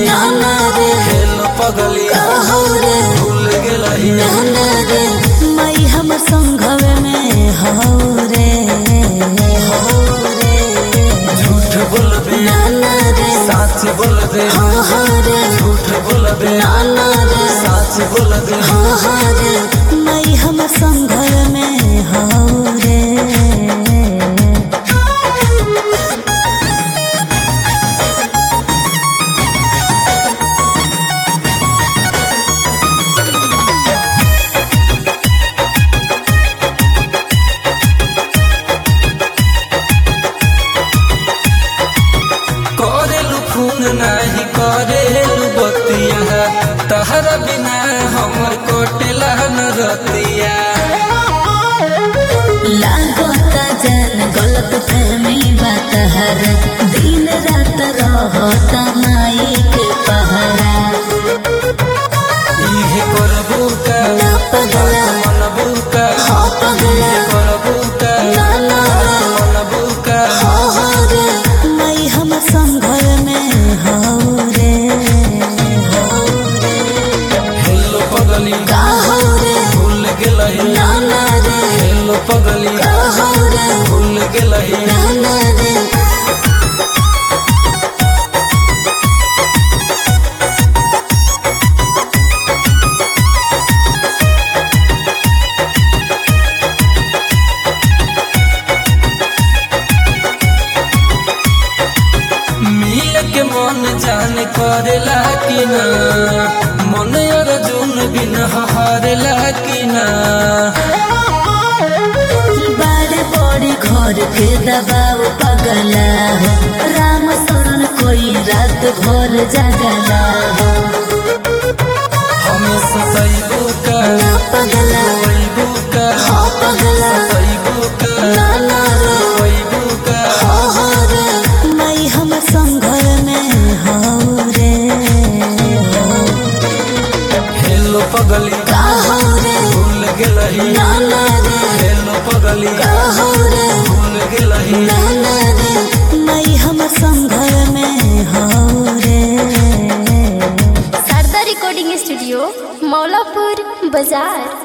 नाना रे हेलो पगली कहो रे भूल गेलही नाना रे मई हमर संघवे में हो रे झूठ बोलबे नाना रे सच बोलबे हो रे झूठ बोलबे नाना रे सच बोलबे हो रे मई हमर संघवे में हो रे करेलू खून नाही करेलू बतिया तहरा बिना हमर कोटेला न रतिया लागता जन गलत फहमी बात हर दिन रात रहता माई के पहरा इहे करबू का ना पगला मनबू का हो पगला करबू का नाना रे मनबू का हो रे मई हम संघर में हो रे हेलो पगली कहो रे भूल गेलही नाना रे हेलो पगली कहो रे भूल गेलही नाना रे मिल के मन जान करेला कि ना मन अर्जुन बिन हारेला कि ना बारे बड़ी घर के दबाव पगला हो राम शरण कोई रात भर जगला हो हमें सतैबू का ना पगला वैबू का हो पगला सतैबू का नाना रे वैबू का हो रे मई हम संघर में हो रे हेलो पगली कहो रे भूल गेलही नाना रे हेलो पगली कहो रे भूल गेलही नाना रे मई हम संघर में हो रे शारदा रिकॉर्डिंग स्टूडियो मौलापुर बाजार।